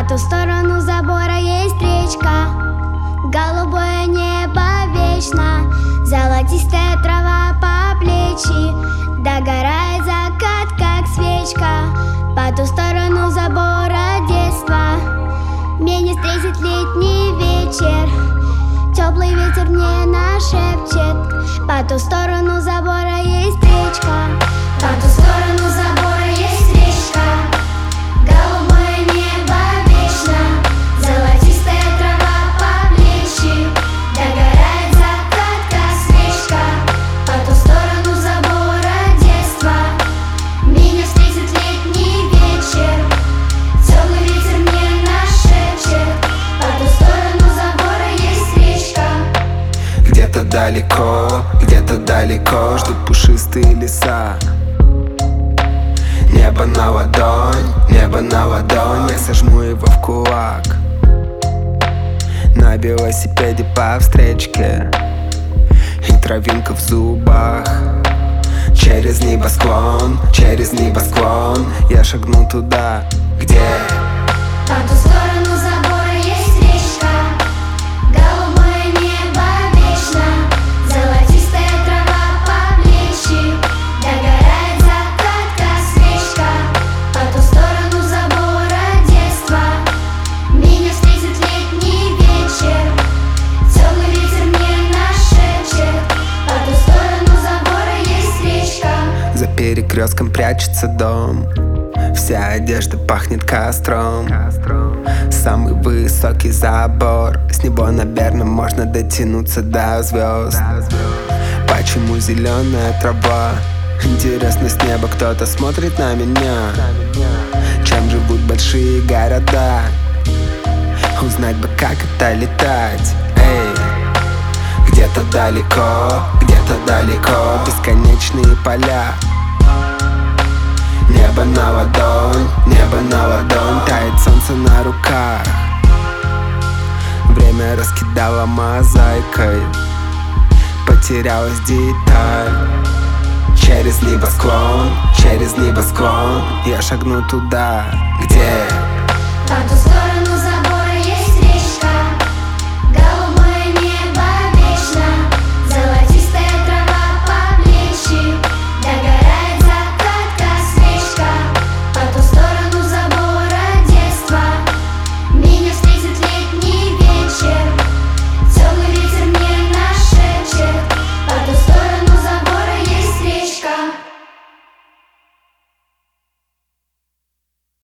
По ту сторону забора есть речка, голубое небо вечно, золотистая трава по плечи, догорает закат, как свечка. По ту сторону забора детства меня встретит летний вечер, теплый ветер мне нашепчет. По ту сторону забора есть речка, по ту сторону забора есть речка, голубое небо вечно, золотистая трава по плечи, догорает закат, как свечка. По ту сторону забора детства меня встретит летний вечер, теплый ветер мне нашепчет. По ту сторону забора есть речка. Где-то далеко ждут пушистые леса. Небо на ладонь, я сожму его в кулак. На велосипеде по встречке и травинка в зубах. Через небосклон я шагну туда, где по ту сторону забора есть речка, голубое небо вечно, золотистая трава по плечи, догорает закат, как свечка. По ту сторону забора детства меня встретит летний вечер, теплый ветер мне нашепчет. По ту сторону забора есть речка. за перекрестком прячется дом. Вся одежда пахнет костром. Самый высокий забор, с него, наверное, можно дотянуться до звезд. Почему зеленая трава? Интересно, с неба кто-то смотрит на меня. Чем живут большие города? Узнать бы, как это летать. Эй, где-то далеко, бесконечные поля. Небо на ладонь, тает солнце на руках. Время раскидало мозаикой, потерялась деталь. Через небосклон я шагну туда, где По ту сторону